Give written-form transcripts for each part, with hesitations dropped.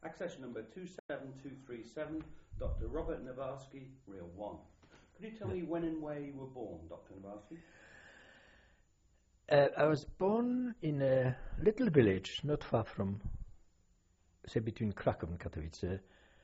Access number 27237, Dr. Robert Navarsky, Real 1. Could you tell me when and where you were born, Dr. Navarsky? I was born in a little village not far from, say, between Krakow and Katowice,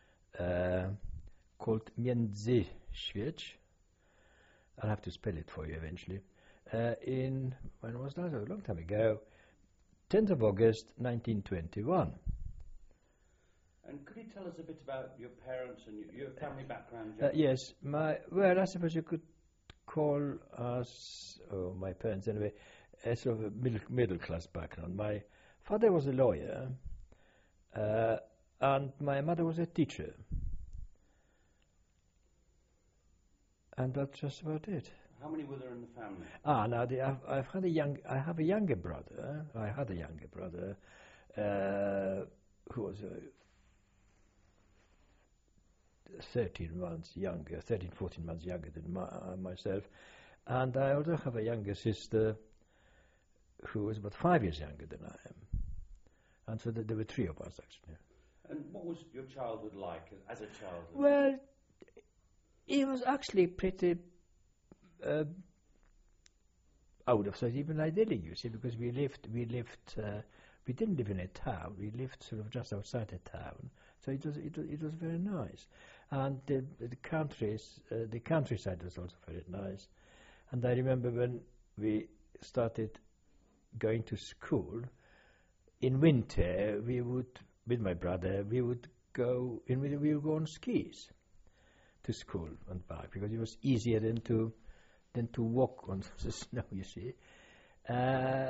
called Międzyświeć. I'll have to spell it for you eventually. When was that? A long time ago, 10th of August, 1921. And could you tell us a bit about your parents and your family background? Yes, I suppose you could call us, or my parents anyway, a sort of a middle class background. My father was a lawyer, and my mother was a teacher. And that's just about it. How many were there in the family? Now I have a younger brother. I had a younger brother who was 13, 14 months younger than myself. And I also have a younger sister who was about 5 years younger than I am. And so there were three of us, actually. And what was your childhood like as a child? Well, it was actually pretty out of sight, even idyllic, you see, because we didn't live in a town. We lived sort of just outside a town, so it was very nice. And the countryside was also very nice. And I remember when we started going to school in winter, we would, with my brother, we would go on skis to school and back, because it was easier than to walk on the snow, you see. And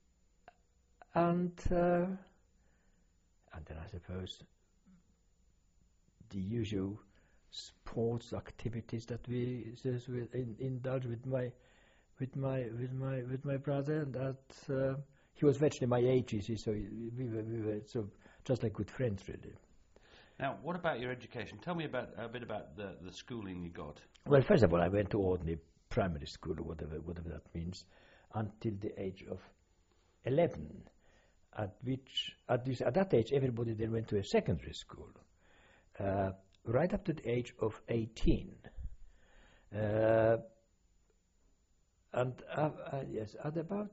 then I suppose the usual sports activities that we indulge with my brother, and that he was virtually my age, you see, so we were so just like good friends, really. Now, what about your education? Tell me a bit about the schooling you got. Well, first of all, I went to ordinary primary school, or whatever that means, until the age of 11. At that age, everybody then went to a secondary school, right up to the age of 18. And yes, at about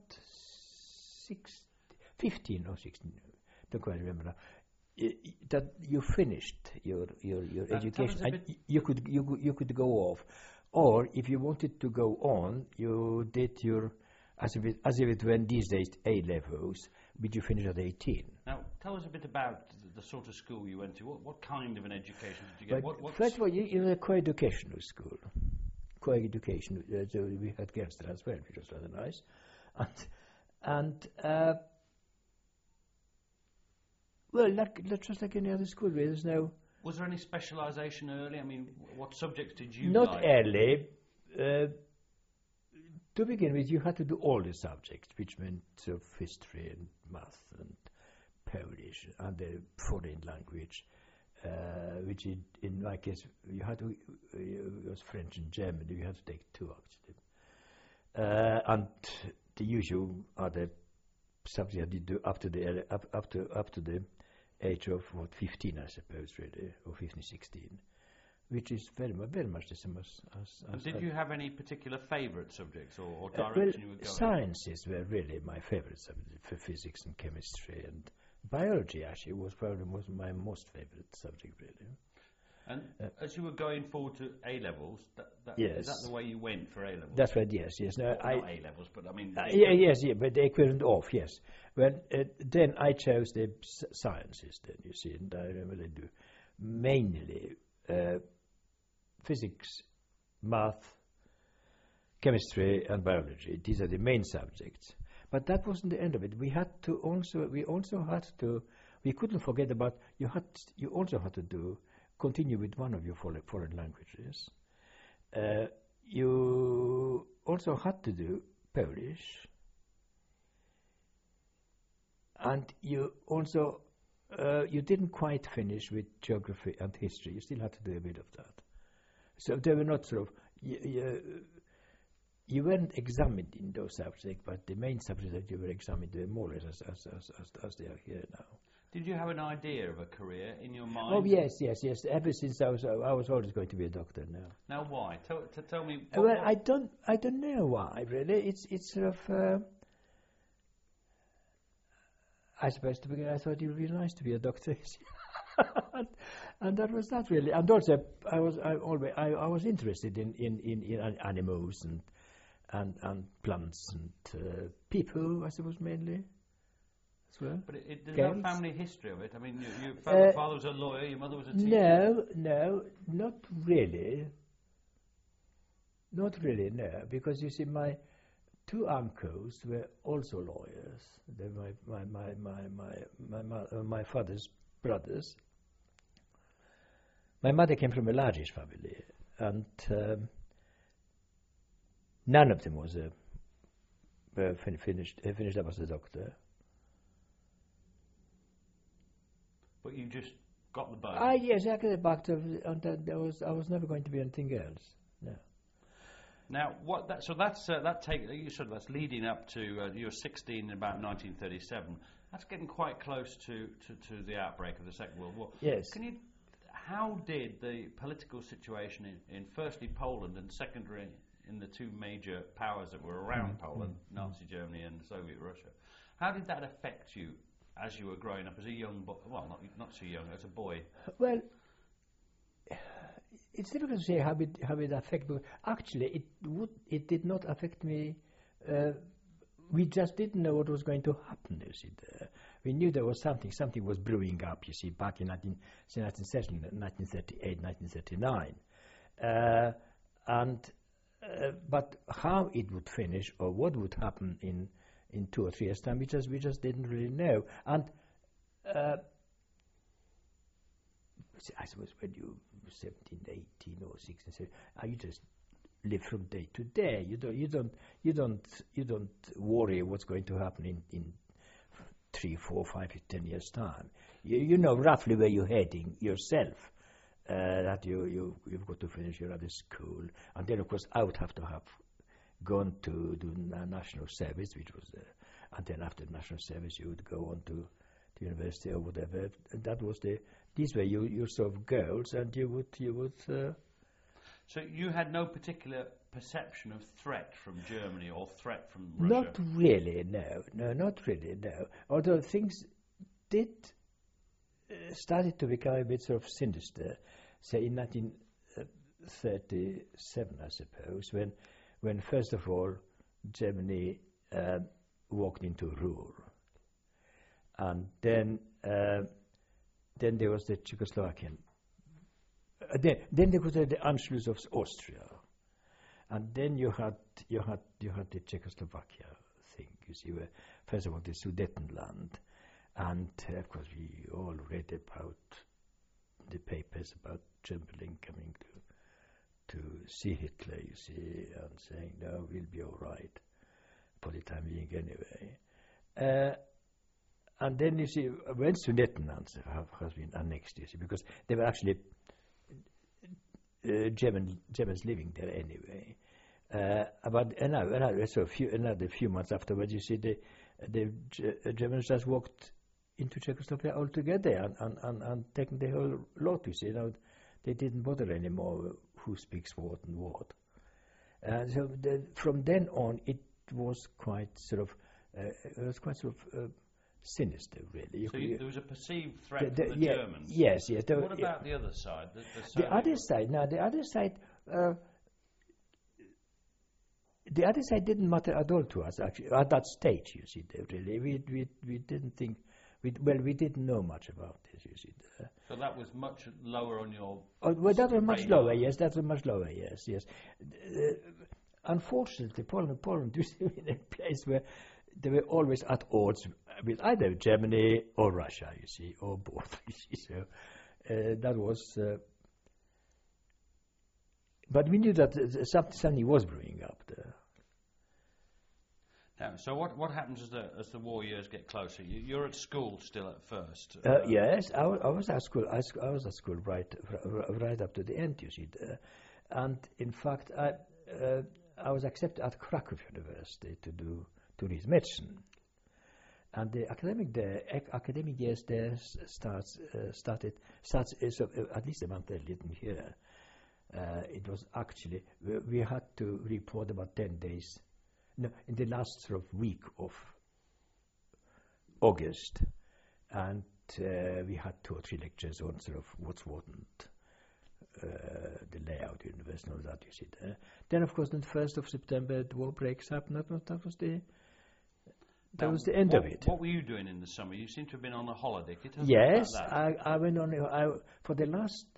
15 or 16, don't quite remember now, that you finished your education, and you could go off, or if you wanted to go on, you did your as if it were these days A levels, which you finish at 18. Now, tell us a bit about the sort of school you went to. What kind of an education did you get? First of all, you were a co-educational school. Co-education. So we had girls there as well, which was rather nice, and well, just like any other school, there's no. Was there any specialisation early? I mean, what subjects did you Not like? early. To begin with, you had to do all the subjects, which meant sort of history and math and Polish and the foreign language, which in my case you had to. It was French and German. You had to take two actually, and the usual other subjects you do up to the age of 15, I suppose, really, or 15, 16, which is very much the same as and did you have any particular favourite subjects or direction you were going? Sciences were really my favourite subject, for physics and chemistry, and biology actually was probably my most favourite subject, really. And as you were going forward to A levels, yes. Is that the way you went for A levels? That's right. Yes. No, not A levels, but I mean. But the equivalent of yes. Well, then I chose the sciences. Then you see, and I really do mainly physics, math, chemistry, and biology. These are the main subjects. But that wasn't the end of it. We couldn't forget about you also had to continue with one of your foreign languages. You also had to do Polish, and you also you didn't quite finish with geography and history. You still had to do a bit of that. So they were not sort of you weren't examined in those subjects, but the main subjects that you were examined were more or less as they are here now. Did you have an idea of a career in your mind? Oh yes. Ever since I was always going to be a doctor. Now. Now why? Tell me. Well, I don't know why really. It's sort of. I suppose to begin, I thought it would be nice to be a doctor, and that was not really. And also, I was interested in animals and plants and people, I suppose, mainly as well. But there's no family history of it. I mean, your father was a lawyer, your mother was a teacher. No, not really. Not really, no, because you see, my two uncles were also lawyers. They were my father's brothers. My mother came from a largish family, and none of them was finished up as a doctor. But you just got the bug. Yes, I got the bug, and I was never going to be anything else. No. Now, that's leading up to you were 16 in about 1937. That's getting quite close to the outbreak of the Second World War. Yes. How did the political situation in firstly Poland and secondary in the two major powers that were around Poland, Nazi Germany and Soviet Russia, how did that affect you as you were growing up as a young boy? Well, not so young, as a boy. Well, it's difficult to say how it affected. But actually, it did not affect me. We just didn't know what was going to happen. You see, we knew there was something was brewing up. You see, back in 1938, 1939, but how it would finish or what would happen in 2 or 3 years' time, we just didn't really know. And I suppose when you 17, 18, or 16, you just live from day to day. You don't worry what's going to happen in 3, 4, 5, 10 years time. You know roughly where you're heading yourself. That you've got to finish your other school, and then of course I would have to have gone to do national service, which was and then after national service you would go on to university or whatever. And that was these were your sort of goals, and you would. So you had no particular perception of threat from Germany or threat from Russia? Not really, no, not really, no. Although things did started to become a bit sort of sinister, say in 1937, I suppose, when first of all Germany walked into Ruhr, and then there was the Czechoslovakian. Then there was the Anschluss of Austria, and then you had the Czechoslovakia thing. You see, where first of all the Sudetenland, and of course we all read about the papers about Chamberlain coming to see Hitler. You see, and saying no, we'll be all right for the time being anyway. And then you see when Sudetenland has been annexed, you see, because they were actually Germans living there anyway. But another few months afterwards, you see the Germans just walked into Czechoslovakia altogether and taken the whole lot. You see, they didn't bother anymore who speaks what and what. So from then on, it was quite sort of sinister, really. So there was a perceived threat from the Germans. Yes. What about the other side? The other side. Now, the other side didn't matter at all to us. Actually, at that stage, you see, really, we didn't think. We didn't know much about this. You see. So that was much lower on your. Well, that was much lower. Yes, that was much lower. Yes. Unfortunately, Poland was in a place where they were always at odds with either Germany or Russia, you see, or both. You see, so that was. But we knew that something was brewing up there. Now, so what happens as the war years get closer? You're at school still at first. Yes, I was at school. I was at school right up to the end. You see, and in fact, I was accepted at Krakow University to read medicine. And the academic years there starts at least a month earlier than here. It was actually we had to report about 10 days. No, in the last sort of week of August, and we had 2 or 3 lectures on sort of what wasn't the layout, university, and all that. You see there. Then, of course, on the 1st of September, the war breaks up. That was the end of it. What were you doing in the summer? You seem to have been on a holiday. Can you tell us Yes, about that? I went on for the last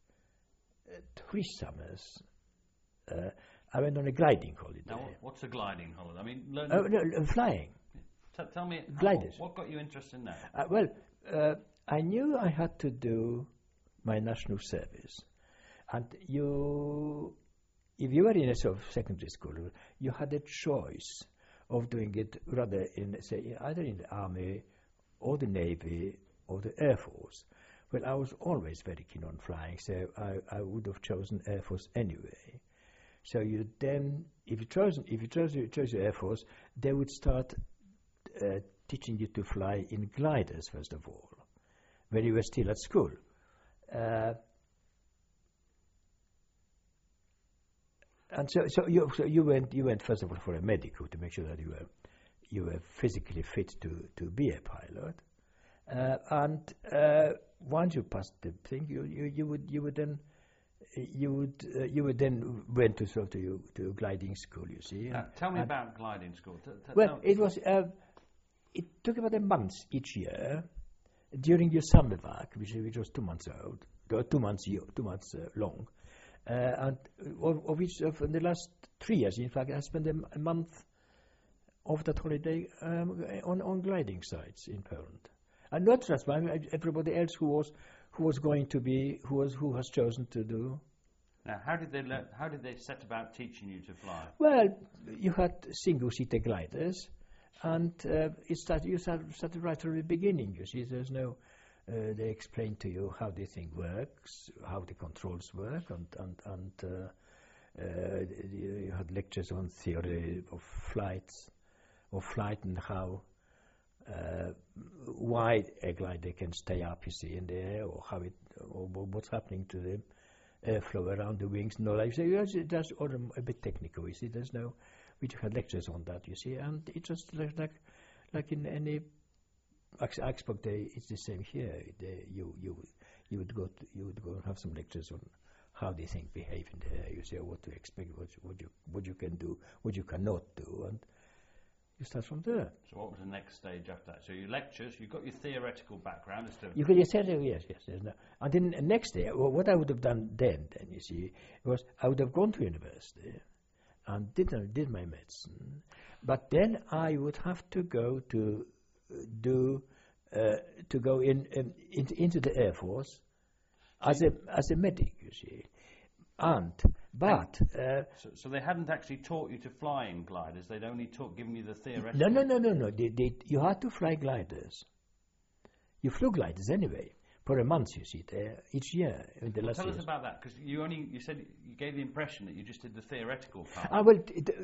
3 summers. I went on a gliding holiday. Now, what's a gliding holiday? I mean, flying. Tell me, Gliders. what got you interested in that? I knew I had to do my national service, and if you were in a sort of secondary school, you had a choice of doing it rather in, say, either in the army or the navy or the air force. Well, I was always very keen on flying, so I would have chosen air force anyway. So you then, if you chose your air force, they would start teaching you to fly in gliders first of all, when you were still at school. And so you went first of all for a medical to make sure that you were physically fit to be a pilot, and once you passed the thing, you would then went to sort of to gliding school. You see. Tell me about gliding school. It took about a month each year during your summer vac, which was 2 months old, 2 months long. And of which, in the last 3 years, in fact, I spent a month of that holiday on gliding sites in Poland, and not just everybody else who has chosen to do. Now, how did they learn? How did they set about teaching you to fly? Well, you had single-seater gliders, and you started right from the beginning. You see, there's no. They explain to you how the thing works, how the controls work, and you had lectures on theory of flight, and how why a glider can stay up, you see, in the air, or what's happening to the airflow around the wings. No, like that's all a bit technical. You see, there's no. We had lectures on that, you see, and it just like in any. Expert Day, it's the same here. You would go and have some lectures on how the thing behave in the air. You say what to expect, what you can do, what you cannot do, and you start from there. So what was the next stage after that? So your lectures, you got your theoretical background as to. You could yes. No. And then the next day, what I would have done then you see, was I would have gone to university and did my medicine, but then I would have to go to go into the Air Force as a medic, you see, so they hadn't actually taught you to fly in gliders. They'd only given you the theoretical. No. You had to fly gliders. You flew gliders anyway for a month, you see, there each year in the last Tell years. us about that, because you said you gave the impression that you just did the theoretical part. Well,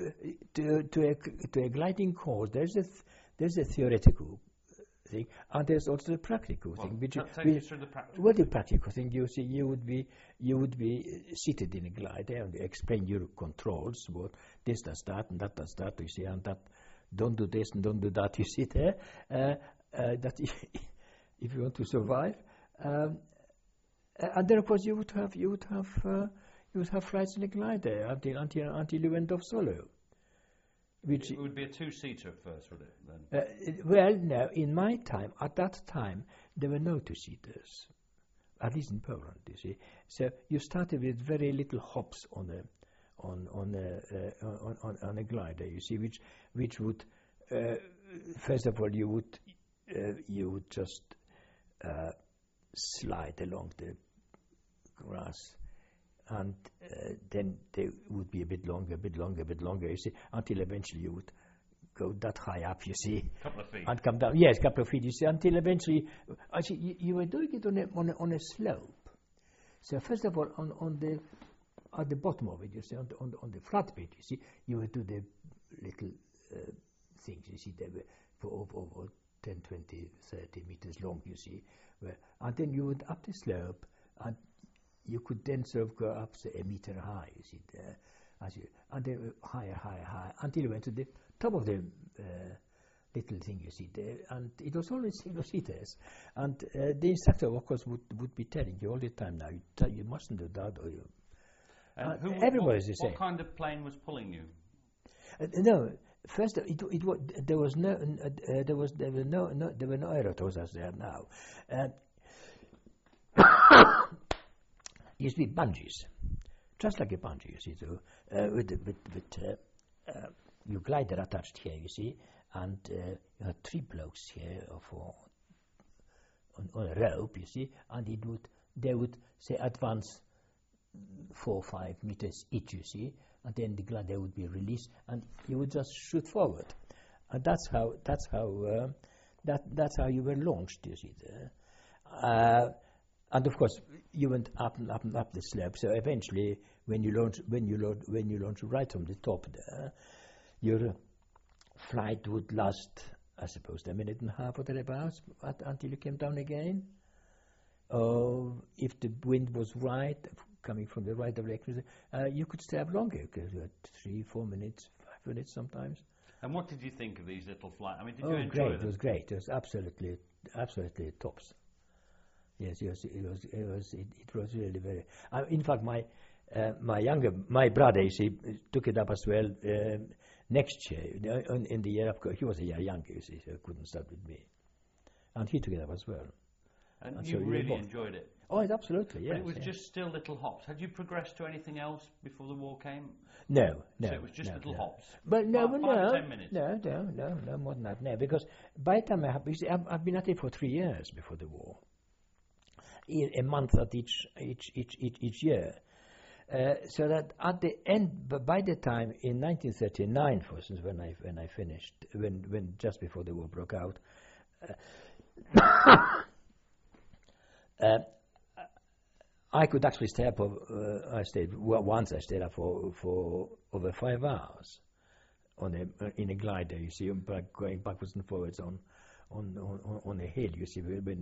to a gliding course, there's a theoretical thing, and there's also the practical thing. Take us through the practical. Well, the practical thing, you see, you would be seated in a glider and explain your controls. What this does that and that does that. You see, and that don't do this and don't do that. You see there that if you want to survive, and then of course you would have flights in a glider until you went off solo. Which it would be a 2-seater at first, would it? Then? Well, no. In my time, at that time, there were no 2-seaters, at least in Poland. You see, so you started with very little hops on a glider. You see, which would first of all you would just slide along the grass. And then they would be a bit longer, you see, until eventually you would go that high up, you see. A couple of feet. And come down, yes, a couple of feet, you see, until eventually, actually, you were doing it on a slope. So first of all, at the bottom of it, you see, on the flat bit, you see, you would do the little things, you see, there were for over 10, 20, 30 meters long, you see. And then you would up the slope, and you could then sort of go up, say, a meter high, you see, there. And then higher, until you went to the top of the little thing you see there. And it was always single-seaters. And the instructor, of course, would be telling you all the time, now, you mustn't do that, or you... everybody's the same. What kind of plane was pulling you? No, first there were no aerotows as there are now. Used to be bungees, just like a bungee, you see. So your glider attached here, you see, and you had 3 blokes here on a rope, you see, and they would say advance 4 or 5 meters each, you see, and then the glider would be released, and you would just shoot forward, and that's how you were launched, you see. And of course, you went up and up and up the slope. So eventually, when you launch right from the top there, your flight would last, I suppose, a minute and a half or thereabouts until you came down again. If the wind was right, coming from the right direction, you could stay up longer, because you had 3, 4 minutes, 5 minutes sometimes. And what did you think of these little flights? I mean, did you enjoy them? It was great. It was absolutely tops. Yes, it was really very. In fact, my brother, you see, took it up as well next year. In the year after, he was a year younger, you see, so he couldn't start with me, and he took it up as well. And you really enjoyed it? Oh, absolutely, yes. But it was just still little hops. Had you progressed to anything else before the war came? No. So it was just little hops? But no, 5 or 10 minutes? No, more than that, no. Because by the time I've been at it for 3 years before the war. A month at each year. So that at the end, by the time in 1939, for instance, when I finished, when just before the war broke out, I could actually stay up. I stayed up for over 5 hours in a glider. You see, going backwards and forwards on a hill. You see, when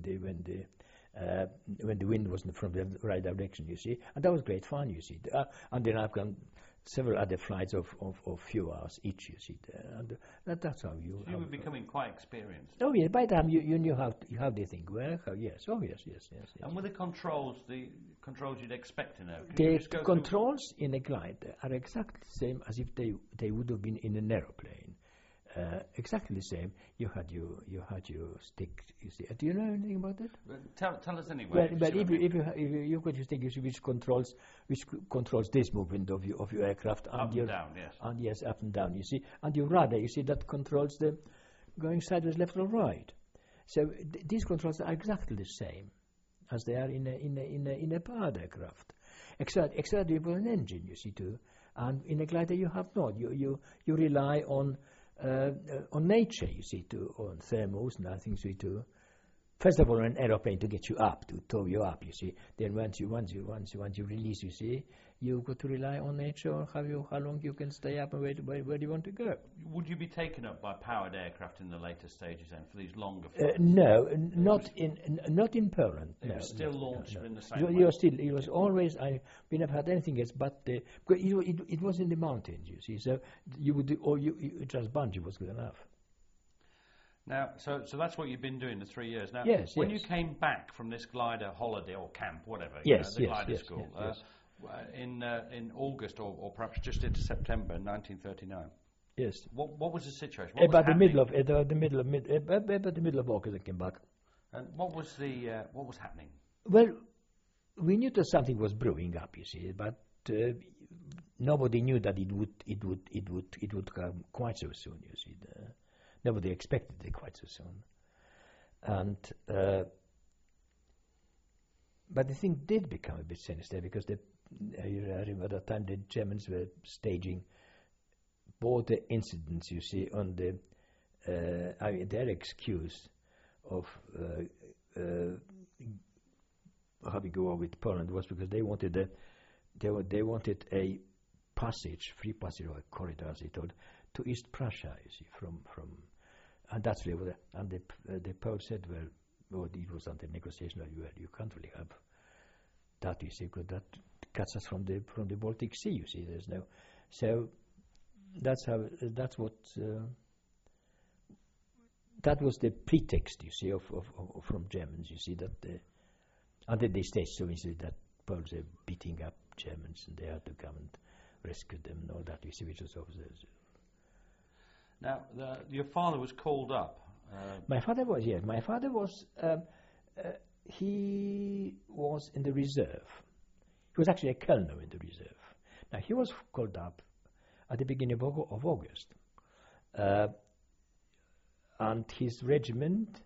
the wind wasn't from the right direction, you see, and that was great fun, you see. And then I've done several other flights of few hours each, you see, and that's how you. So you were becoming quite experienced. Oh yeah, by the time you knew how the thing worked. Yes. And were the controls you'd expect to know? The controls in a glider are exactly the same as if they would have been in an aeroplane. Exactly the same. You had your stick. You see. Do you know anything about it? Tell us anyway. Well, if you got your stick, you see which controls this movement of your aircraft up and down, yes. And yes, up and down. You see, and your radar, you see, that controls the going sideways, left or right. So these controls are exactly the same as they are in a powered aircraft, except you have an engine, you see, too. And in a glider, you have not. You rely on nature, you see, on thermals and other things, you see, too. First of all, an aeroplane to get you up, to tow you up, you see. Then once you release, you see, you've got to rely on nature, or how long you can stay up and where do you want to go. Would you be taken up by powered aircraft in the later stages then, for these longer flights? No, not in Poland. It was still launched in the same way? It was always, we never had anything else, but it was in the mountains, you see, so you would do, or just bungee was good enough. Now, so that's what you've been doing the 3 years. Now, yes, when you came back from this glider holiday or camp, whatever, the glider school, in August or perhaps just into September 1939. Yes. What was the situation? About the middle of August, I came back. And what was happening? Well, we knew that something was brewing up, you see, but nobody knew that it would come quite so soon, you see. Nobody expected it quite so soon. And but the thing did become a bit sinister, because I remember at that time the Germans were staging border incidents, you see, on their excuse of having a war with Poland was because they wanted a passage, free passage, or a corridor, as they told, to East Prussia, you see, from And that's really what the Poles said, well, it was under negotiation, well, you can't really have that, you see, because that cuts us from the Baltic Sea, you see, there's no, so that was the pretext, you see, from Germans, you see, that under the stage, so you see that Poles are beating up Germans and they had to come and rescue them and all that, you see, which was obviously. Now, your father was called up. My father was, yes. My father was, he was in the reserve. He was actually a colonel in the reserve. Now, he was called up at the beginning of August. And his regiment,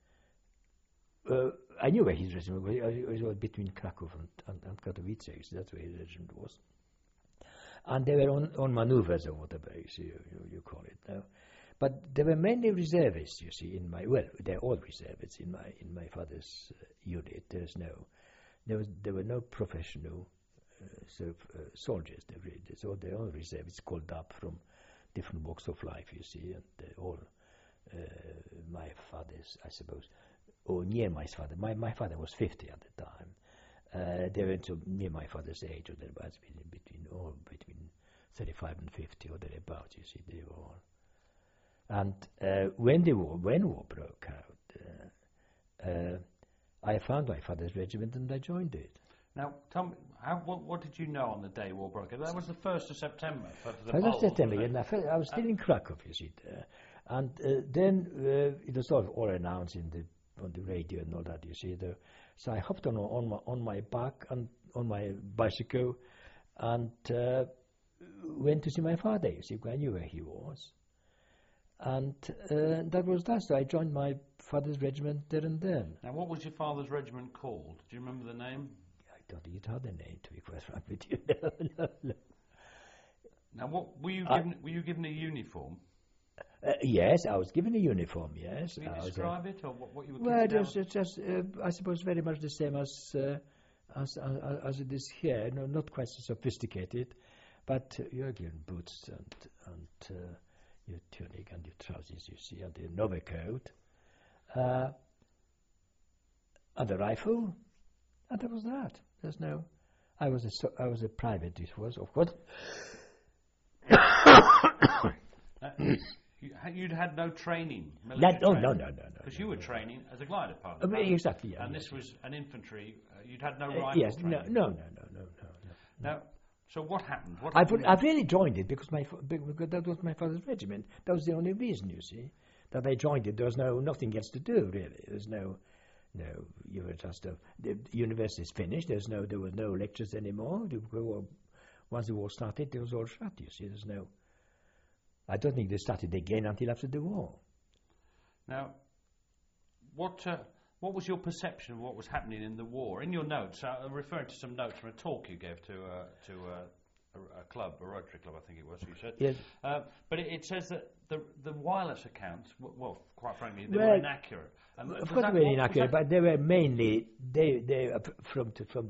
I knew where his regiment was. It was between Krakow and Katowice. That's where his regiment was. And they were on maneuvers or whatever you call it now. But there were many reservists, you see, they're all reservists in my father's unit. There were no professional soldiers. So they're all reservists called up from different walks of life, you see, and they all my father's, I suppose, or near my father. My father was 50 at the time. They were near my father's age, or thereabouts, between 35 and 50, or thereabouts. You see, they were all. And when war broke out, I found my father's regiment and I joined it. Now, tell me, what did you know on the day war broke out? That was the 1st of September. 1st of September, and I was still in Krakow, you see. And then it was all announced on the radio and all that, you see. So I hopped on my back and on my bicycle and went to see my father, you see, I knew where he was. And that was that. So I joined my father's regiment there and then. Now, what was your father's regiment called? Do you remember the name? I don't think it had a name, to be quite frank with you. No. Now, what were you given? Were you given a uniform? Yes, I was given a uniform. Yes. Can you describe it, or what you were? Well, it's just I suppose very much the same as it is here. No, not quite so sophisticated, but you're given boots and your tunic and your trousers, you see, and the overcoat, and the rifle, and that was that. There's no. I was a private. It was, of course. You'd had no training. No. Because you were training as a glider pilot. Exactly. Yeah, and this was an infantry. You'd had no rifle yes. training. No. Now, so what happened? I've really joined it because that was my father's regiment. That was the only reason, you see, that I joined it. There was nothing else to do, really. There's no. You were just the university's finished. There were no lectures anymore. Once the war started, it was all shut. You see, there's no. I don't think they started again until after the war. Now, what was your perception of what was happening in the war? In your notes, I'm referring to some notes from a talk you gave to a club, a Rotary club, I think it was. You said, yes. But it says that the wireless accounts, well, quite frankly, they were inaccurate. And of course, they were inaccurate, but they were mainly from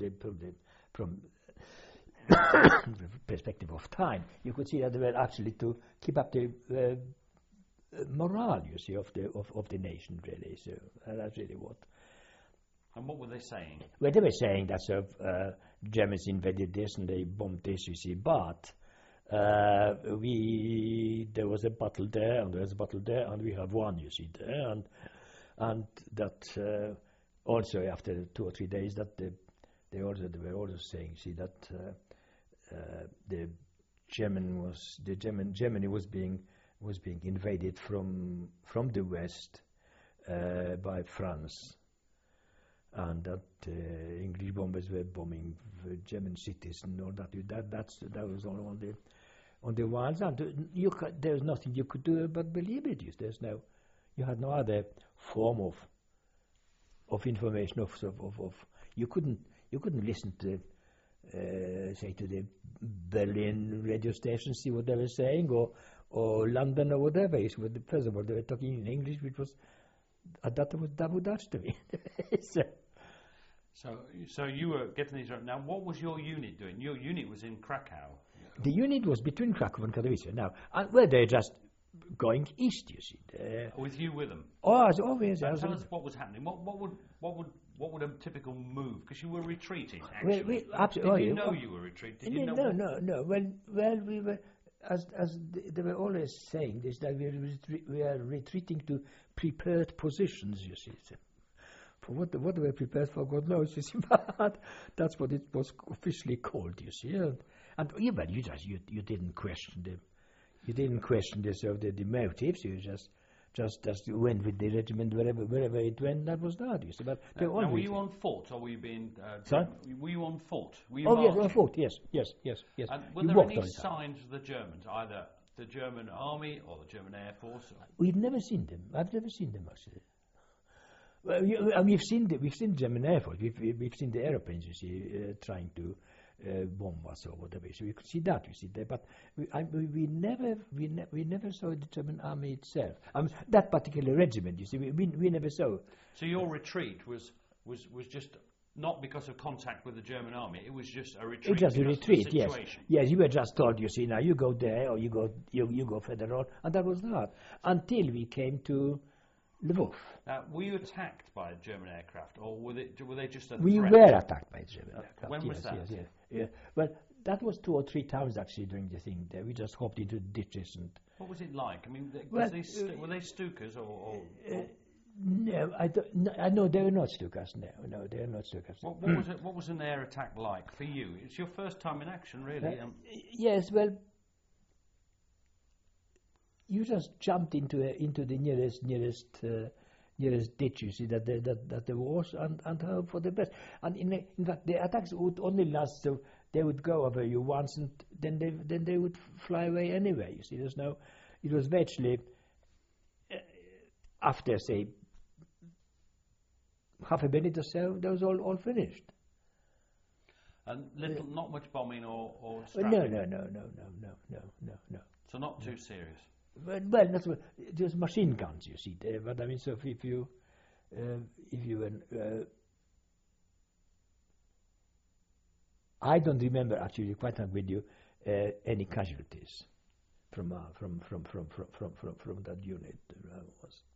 perspective of time, you could see that they were actually to keep up the morale, you see, of the nation, really. So that's really what. And what were they saying? Well, they were saying that Germans invaded this and they bombed this, you see, but there was a battle there and there was a battle there and we have won, you see, there, and that also after 2 or 3 days that they were also saying, you see, that Germany was being invaded from the west by France, and that English bombers were bombing German cities and all that. That was all on the ones, and there was nothing you could do but believe it. You had no other form of information you couldn't listen to. Say to the Berlin radio station, see what they were saying, or London or whatever. First of all, they were talking in English, which was that was double Dutch to me. So you were getting these right. Now, what was your unit doing? Your unit was in Krakow. The unit was between Krakow and Katowice. Now, they just going east, you see. With you with them. Oh, yes. Tell us what was happening. What would a typical move? Because you were retreating. Actually, absolutely. Did you know you were retreating? Did you know? No. Well, we were, as they were always saying this, that we are retreating to prepared positions. You see. For what they were prepared for, God knows, you see, but that's what it was officially called, you see. And even you didn't question the motives. You just went with the regiment wherever it went. That was that, you see. But now, were you on foot, or were you being? Sorry? Were you on foot? Were you yes, marching? on foot. Yes. And were there any signs of the Germans, either the German army or the German air force? We've never seen them. I've never seen them actually. Well, we've seen the German air force. We've seen the airplanes, you see, trying to bomb us or whatever. So we could see that, you see there. But we never saw the German army itself. That particular regiment, you see, we never saw. So your retreat was just not because of contact with the German army. It was just a retreat. It was a retreat. Yes. Yes. You were just told, you see, now you go there or you go further on, and that was that until we came to Lvov. Were you attacked by German aircraft, or were they just a threat? We were attacked by German aircraft. When was that? Yes. Well, that was 2 or 3 times actually during the thing there. We just hopped into ditches and. What was it like? I mean, were they Stukas or? No, I know they were not Stukas. No, they were not Stukas. What was an air attack like for you? It's your first time in action, really. Yes, well. You just jumped into the nearest ditch, you see, that there was, and hope for the best. And in fact, the attacks would only last, so they would go over you once, and then they would fly away anyway. You see, it was virtually after, say, half a minute or so, that was all finished. And not much bombing or strapping? No. So not too serious. Well, that's what, there's machine guns, you see there. But I mean, so if you I don't remember actually, quite honest with you, any casualties from that unit.